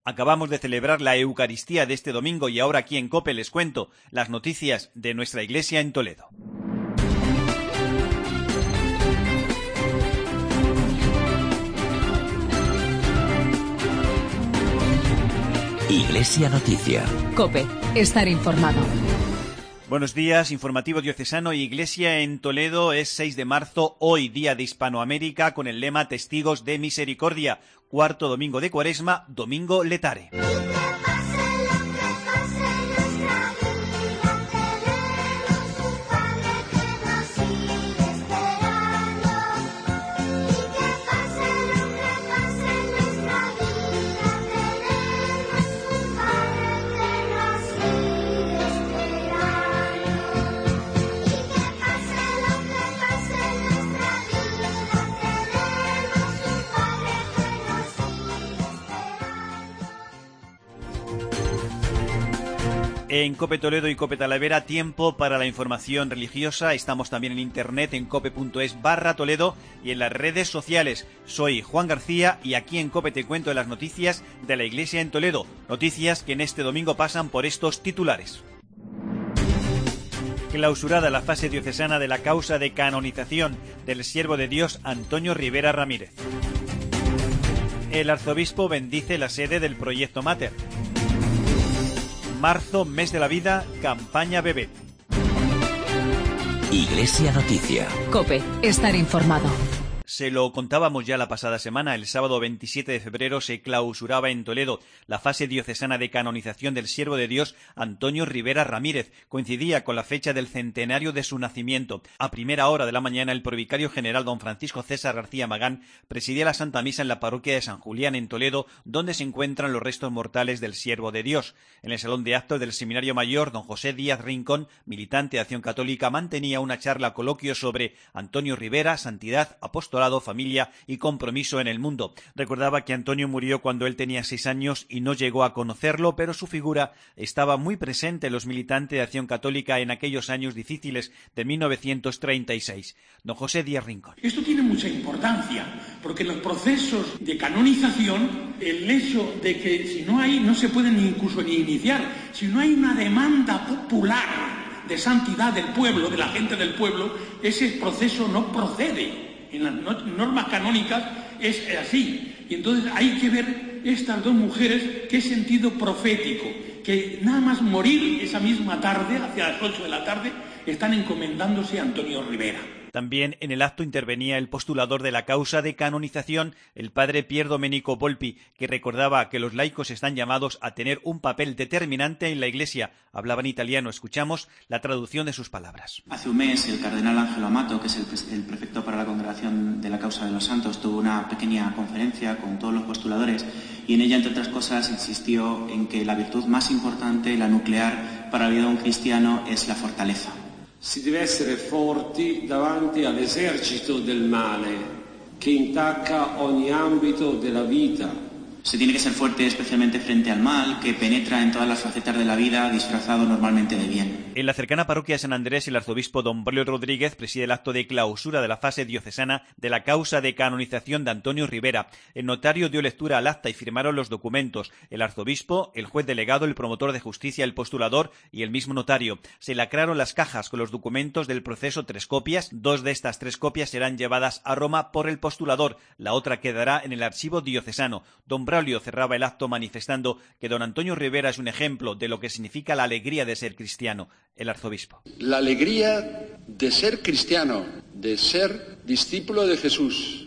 Acabamos de celebrar la Eucaristía de este domingo y ahora aquí en COPE les cuento las noticias de nuestra iglesia en Toledo. Iglesia Noticia. COPE, estar informado. Buenos días, informativo diocesano. Iglesia en Toledo. Es 6 de marzo, hoy día de Hispanoamérica, con el lema Testigos de Misericordia. Cuarto domingo de Cuaresma, domingo letare. En COPE Toledo y COPE Talavera, tiempo para la información religiosa. Estamos también en internet en cope.es/Toledo y en las redes sociales. Soy Juan García y aquí en COPE te cuento las noticias de la Iglesia en Toledo. Noticias que en este domingo pasan por estos titulares. Clausurada la fase diocesana de la causa de canonización del siervo de Dios Antonio Rivera Ramírez. El arzobispo bendice la sede del Proyecto Mater. Marzo, mes de la vida, campaña bebé. Iglesia Noticia. COPE, estar informado. Se lo contábamos ya la pasada semana, el sábado 27 de febrero se clausuraba en Toledo la fase diocesana de canonización del siervo de Dios Antonio Rivera Ramírez. Coincidía con la fecha del centenario de su nacimiento. A primera hora de la mañana, el provicario general don Francisco César García Magán presidía la Santa Misa en la parroquia de San Julián en Toledo, donde se encuentran los restos mortales del siervo de Dios. En el salón de actos del Seminario Mayor, don José Díaz Rincón, militante de Acción Católica, mantenía una charla coloquio sobre Antonio Rivera, santidad, apostolado, familia y compromiso en el mundo. Recordaba que Antonio murió cuando él tenía 6 años y no llegó a conocerlo, pero su figura estaba muy presente en los militantes de Acción Católica en aquellos años difíciles de 1936. Don José Díaz Rincón. Esto tiene mucha importancia, porque en los procesos de canonización, el hecho de que si no hay, no se pueden incluso ni iniciar, si no hay una demanda popular de santidad del pueblo, de la gente del pueblo, ese proceso no procede. En las normas canónicas es así. Y entonces hay que ver estas dos mujeres qué sentido profético, que nada más morir esa misma tarde, hacia las 8 de la tarde, están encomendándose a Antonio Rivera. También en el acto intervenía el postulador de la causa de canonización, el padre Pier Domenico Volpi, que recordaba que los laicos están llamados a tener un papel determinante en la Iglesia. Hablaba en italiano, escuchamos la traducción de sus palabras. Hace un mes el cardenal Ángelo Amato, que es el prefecto para la Congregación de la Causa de los Santos, tuvo una pequeña conferencia con todos los postuladores y en ella, entre otras cosas, insistió en que la virtud más importante, la nuclear, para la vida de un cristiano es la fortaleza. Si deve essere forti davanti all'esercito del male che intacca ogni ambito della vita. Se tiene que ser fuerte especialmente frente al mal, que penetra en todas las facetas de la vida, disfrazado normalmente de bien. En la cercana parroquia de San Andrés, el arzobispo don Braulio Rodríguez preside el acto de clausura de la fase diocesana de la causa de canonización de Antonio Rivera. El notario dio lectura al acta y firmaron los documentos. El arzobispo, el juez delegado, el promotor de justicia, el postulador y el mismo notario. Se lacraron las cajas con los documentos del proceso, 3 copias. 2 de estas 3 copias serán llevadas a Roma por el postulador. La otra quedará en el archivo diocesano. Don Braulio cerraba el acto manifestando que don Antonio Rivera es un ejemplo de lo que significa la alegría de ser cristiano. El arzobispo. La alegría de ser cristiano, de ser discípulo de Jesús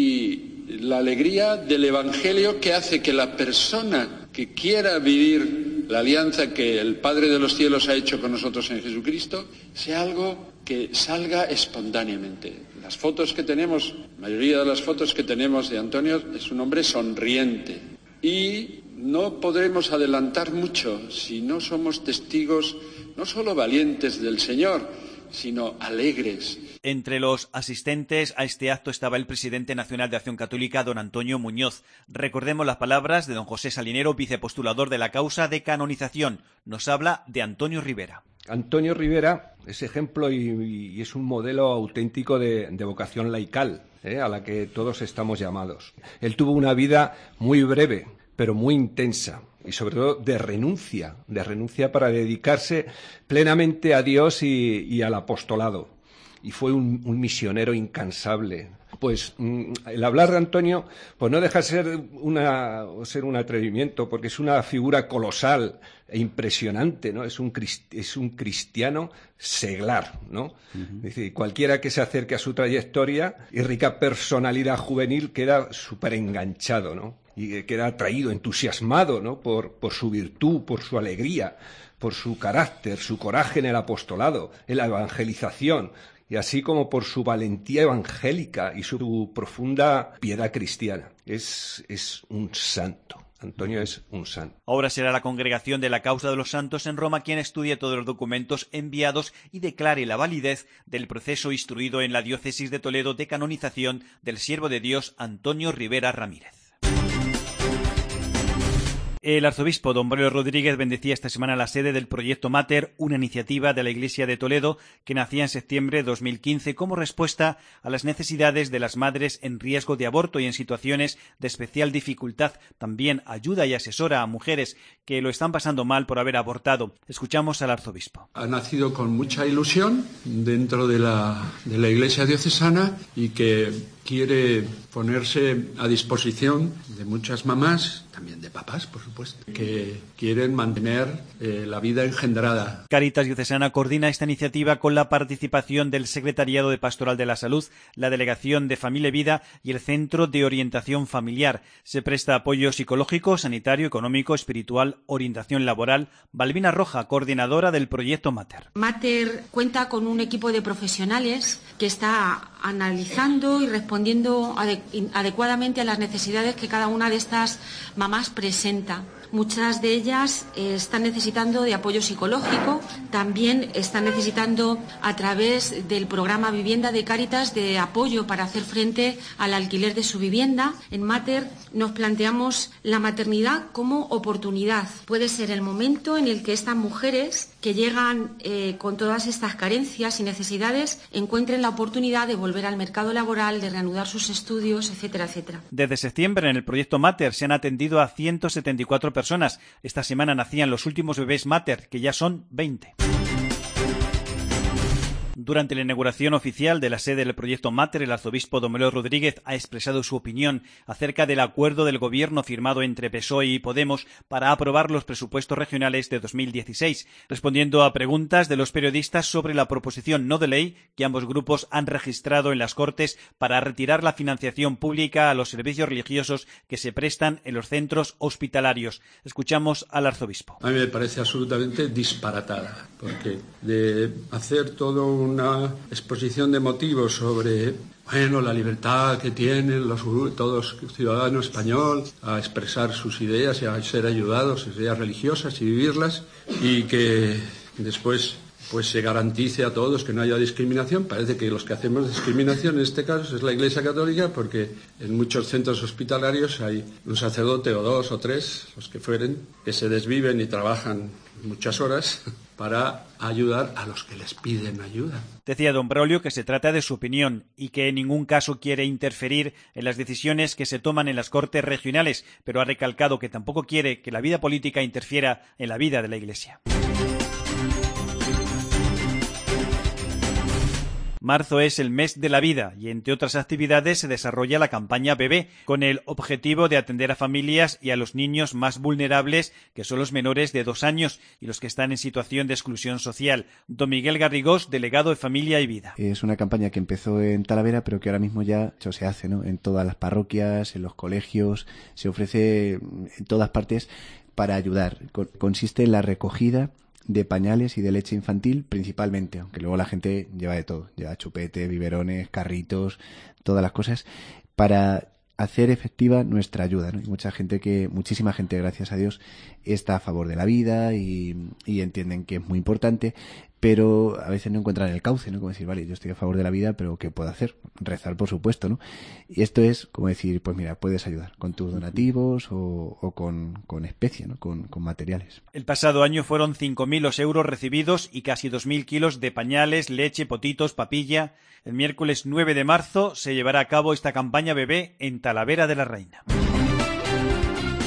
y la alegría del Evangelio que hace que la persona que quiera vivir la alianza que el Padre de los cielos ha hecho con nosotros en Jesucristo sea algo que salga espontáneamente. Las fotos que tenemos, la mayoría de las fotos que tenemos de Antonio es un hombre sonriente y no podremos adelantar mucho si no somos testigos no solo valientes del Señor, sino alegres. Entre los asistentes a este acto estaba el presidente nacional de Acción Católica, don Antonio Muñoz. Recordemos las palabras de don José Salinero, vicepostulador de la causa de canonización. Nos habla de Antonio Rivera. Antonio Rivera es ejemplo y es un modelo auténtico de vocación laical, a la que todos estamos llamados. Él tuvo una vida muy breve, pero muy intensa, y sobre todo de renuncia para dedicarse plenamente a Dios y al apostolado. Y fue un misionero incansable. Pues el hablar de Antonio pues no deja de ser un atrevimiento, porque es una figura colosal e impresionante, ¿no? Es un cristiano seglar, ¿no? Uh-huh. Es decir, cualquiera que se acerque a su trayectoria y rica personalidad juvenil queda súper enganchado, ¿no? Y queda atraído, entusiasmado, ¿no? Por su virtud, por su alegría, por su carácter, su coraje en el apostolado, en la evangelización, y así como por su valentía evangélica y su profunda piedad cristiana. Es un santo. Antonio es un santo. Ahora será la Congregación de la Causa de los Santos en Roma quien estudie todos los documentos enviados y declare la validez del proceso instruido en la diócesis de Toledo de canonización del siervo de Dios Antonio Rivera Ramírez. El arzobispo don Braulio Rodríguez bendecía esta semana la sede del Proyecto Mater, una iniciativa de la Iglesia de Toledo que nacía en septiembre de 2015 como respuesta a las necesidades de las madres en riesgo de aborto y en situaciones de especial dificultad. También ayuda y asesora a mujeres que lo están pasando mal por haber abortado. Escuchamos al arzobispo. Ha nacido con mucha ilusión dentro de la Iglesia diocesana y que quiere ponerse a disposición de muchas mamás, también de papás, por supuesto, que quieren mantener la vida engendrada. Cáritas Diocesana coordina esta iniciativa con la participación del Secretariado de Pastoral de la Salud, la Delegación de Familia y Vida y el Centro de Orientación Familiar. Se presta apoyo psicológico, sanitario, económico, espiritual, orientación laboral. Balbina Roja, coordinadora del Proyecto Mater. Mater cuenta con un equipo de profesionales que está analizando y respondiendo adecuadamente a las necesidades que cada una de estas mamás presenta. Muchas de ellas están necesitando de apoyo psicológico, también están necesitando a través del programa Vivienda de Cáritas de apoyo para hacer frente al alquiler de su vivienda. En Mater nos planteamos la maternidad como oportunidad. Puede ser el momento en el que estas mujeres que llegan con todas estas carencias y necesidades encuentren la oportunidad de volver al mercado laboral, de reanudar sus estudios, etcétera, etcétera. Desde septiembre en el Proyecto Mater se han atendido a 174 personas. Esta semana nacían los últimos bebés Mater, que ya son 20. Durante la inauguración oficial de la sede del Proyecto Mater, el arzobispo don Braulio Rodríguez ha expresado su opinión acerca del acuerdo del gobierno firmado entre PSOE y Podemos para aprobar los presupuestos regionales de 2016, respondiendo a preguntas de los periodistas sobre la proposición no de ley que ambos grupos han registrado en las Cortes para retirar la financiación pública a los servicios religiosos que se prestan en los centros hospitalarios. Escuchamos al arzobispo. A mí me parece absolutamente disparatada, porque de hacer todo una exposición de motivos sobre la libertad que tienen todos ciudadanos españoles a expresar sus ideas y a ser ayudados, ideas religiosas y vivirlas, y que después pues se garantice a todos que no haya discriminación. Parece que los que hacemos discriminación en este caso es la Iglesia Católica, porque en muchos centros hospitalarios hay un sacerdote o dos o tres, los que fueren, que se desviven y trabajan muchas horas para ayudar a los que les piden ayuda. Decía don Braulio que se trata de su opinión y que en ningún caso quiere interferir en las decisiones que se toman en las Cortes regionales, pero ha recalcado que tampoco quiere que la vida política interfiera en la vida de la Iglesia. Marzo es el mes de la vida y, entre otras actividades, se desarrolla la campaña Bebé, con el objetivo de atender a familias y a los niños más vulnerables, que son los menores de 2 años y los que están en situación de exclusión social. Don Miguel Garrigós, delegado de Familia y Vida. Es una campaña que empezó en Talavera, pero que ahora mismo ya se hace, ¿no? En todas las parroquias, en los colegios, se ofrece en todas partes para ayudar. Consiste en la recogida de pañales y de leche infantil principalmente, aunque luego la gente lleva de todo, lleva chupete, biberones, carritos, todas las cosas, para hacer efectiva nuestra ayuda, ¿no? Y muchísima gente, gracias a Dios, está a favor de la vida y entienden que es muy importante, pero a veces no encuentran el cauce, ¿no? Como decir, vale, yo estoy a favor de la vida, pero ¿qué puedo hacer? Rezar, por supuesto, ¿no? Y esto es como decir, pues mira, puedes ayudar con tus donativos o con especie, ¿no? Con materiales. El pasado año fueron 5.000 los euros recibidos y casi 2.000 kilos de pañales, leche, potitos, papilla. El miércoles 9 de marzo se llevará a cabo esta campaña Bebé en Talavera de la Reina.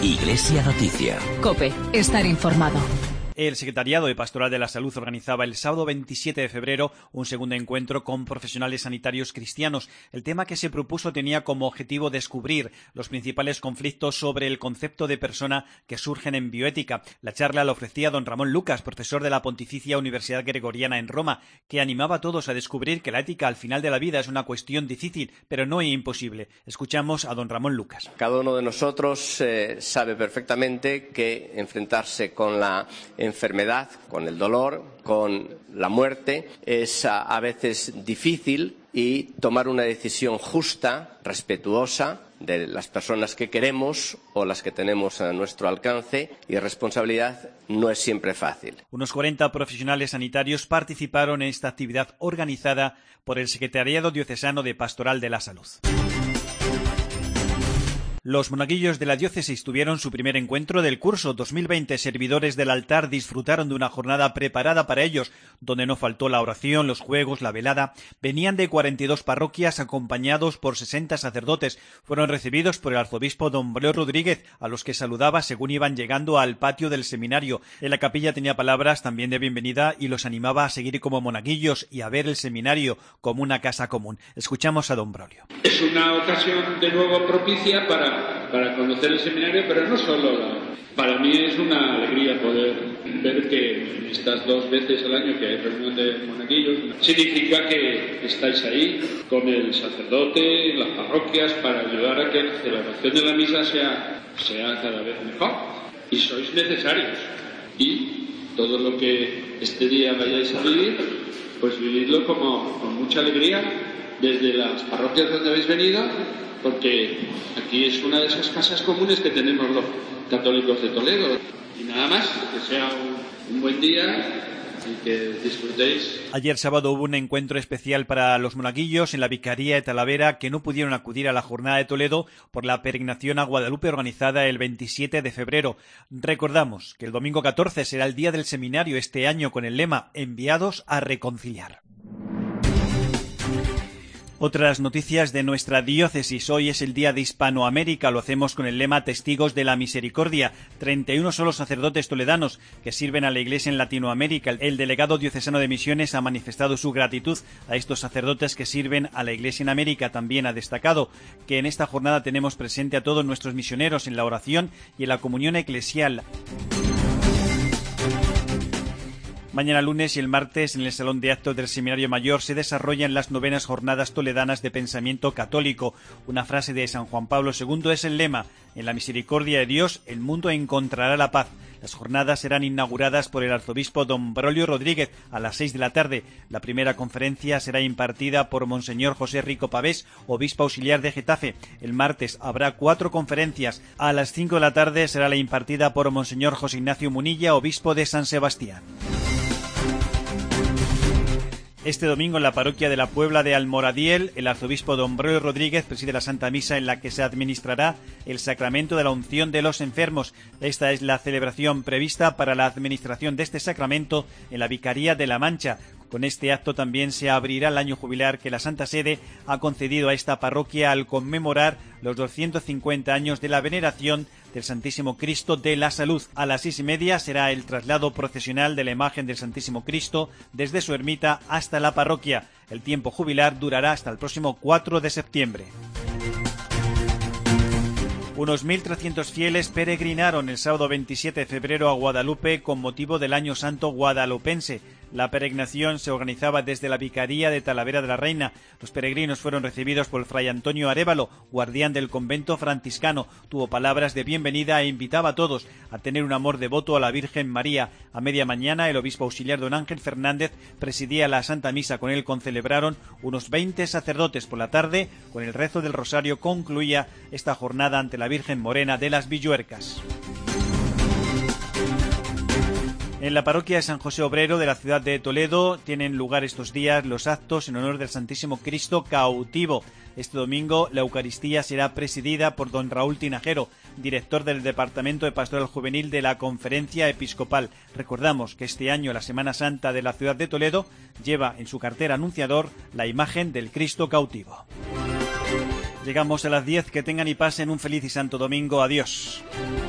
Iglesia Noticia. COPE. Estar informado. El Secretariado de Pastoral de la Salud organizaba el sábado 27 de febrero un segundo encuentro con profesionales sanitarios cristianos. El tema que se propuso tenía como objetivo descubrir los principales conflictos sobre el concepto de persona que surgen en bioética. La charla la ofrecía don Ramón Lucas, profesor de la Pontificia Universidad Gregoriana en Roma, que animaba a todos a descubrir que la ética al final de la vida es una cuestión difícil, pero no imposible. Escuchamos a don Ramón Lucas. Cada uno de nosotros sabe perfectamente que enfrentarse con la enfermedad, con el dolor, con la muerte, es a veces difícil, y tomar una decisión justa, respetuosa de las personas que queremos o las que tenemos a nuestro alcance y responsabilidad no es siempre fácil. Unos 40 profesionales sanitarios participaron en esta actividad organizada por el Secretariado Diocesano de Pastoral de la Salud. Los monaguillos de la diócesis tuvieron su primer encuentro del curso 2020. Servidores del altar disfrutaron de una jornada preparada para ellos, donde no faltó la oración, los juegos, la velada. Venían de 42 parroquias acompañados por 60 sacerdotes. Fueron recibidos por el arzobispo don Braulio Rodríguez, a los que saludaba según iban llegando al patio del seminario. En la capilla tenía palabras también de bienvenida y los animaba a seguir como monaguillos y a ver el seminario como una casa común. Escuchamos a don Braulio. Es una ocasión de nuevo propicia para conocer el seminario, pero no solo. Para mí es una alegría poder ver que estas 2 veces al año que hay reunión de monaguillos, significa que estáis ahí con el sacerdote, las parroquias, para ayudar a que la celebración de la misa sea cada vez mejor. Y sois necesarios. Y todo lo que este día vayáis a vivir, pues vividlo con mucha alegría desde las parroquias donde habéis venido, porque aquí es una de esas casas comunes que tenemos los católicos de Toledo. Y nada más, que sea un buen día y que disfrutéis. Ayer sábado hubo un encuentro especial para los monaguillos en la Vicaría de Talavera, que no pudieron acudir a la jornada de Toledo por la peregrinación a Guadalupe organizada el 27 de febrero. Recordamos que el domingo 14 será el día del seminario este año con el lema Enviados a reconciliar. Otras noticias de nuestra diócesis. Hoy es el Día de Hispanoamérica. Lo hacemos con el lema Testigos de la Misericordia. 31 son los sacerdotes toledanos que sirven a la Iglesia en Latinoamérica. El delegado diocesano de Misiones ha manifestado su gratitud a estos sacerdotes que sirven a la Iglesia en América. También ha destacado que en esta jornada tenemos presente a todos nuestros misioneros en la oración y en la comunión eclesial. Mañana lunes y el martes en el Salón de Actos del Seminario Mayor se desarrollan las 9ª Jornadas Toledanas de Pensamiento Católico. Una frase de San Juan Pablo II es el lema: en la misericordia de Dios el mundo encontrará la paz. Las jornadas serán inauguradas por el arzobispo don Braulio Rodríguez a las 6 de la tarde. La primera conferencia será impartida por Monseñor José Rico Pavés, obispo auxiliar de Getafe. El martes habrá 4 conferencias. A las 5 de la tarde será la impartida por Monseñor José Ignacio Munilla, obispo de San Sebastián. Este domingo en la parroquia de la Puebla de Almoradiel, el arzobispo don Braulio Rodríguez preside la Santa Misa en la que se administrará el sacramento de la unción de los enfermos. Esta es la celebración prevista para la administración de este sacramento en la Vicaría de La Mancha. Con este acto también se abrirá el año jubilar que la Santa Sede ha concedido a esta parroquia al conmemorar los 250 años de la veneración del Santísimo Cristo de la Salud. A las 6:30 será el traslado procesional de la imagen del Santísimo Cristo desde su ermita hasta la parroquia. El tiempo jubilar durará hasta el próximo 4 de septiembre. Unos 1.300 fieles peregrinaron el sábado 27 de febrero a Guadalupe con motivo del Año Santo Guadalupense. La peregrinación se organizaba desde la Vicaría de Talavera de la Reina. Los peregrinos fueron recibidos por el fray Antonio Arévalo, guardián del convento franciscano. Tuvo palabras de bienvenida e invitaba a todos a tener un amor devoto a la Virgen María. A media mañana, el obispo auxiliar don Ángel Fernández presidía la Santa Misa. Con él concelebraron unos 20 sacerdotes. Por la tarde, con el rezo del Rosario, concluía esta jornada ante la Virgen Morena de las Villuercas. En la parroquia de San José Obrero de la ciudad de Toledo tienen lugar estos días los actos en honor del Santísimo Cristo cautivo. Este domingo la Eucaristía será presidida por don Raúl Tinajero, director del Departamento de Pastoral Juvenil de la Conferencia Episcopal. Recordamos que este año la Semana Santa de la ciudad de Toledo lleva en su cartera anunciador la imagen del Cristo cautivo. Llegamos a las 10. Que tengan y pasen un feliz y santo domingo. Adiós.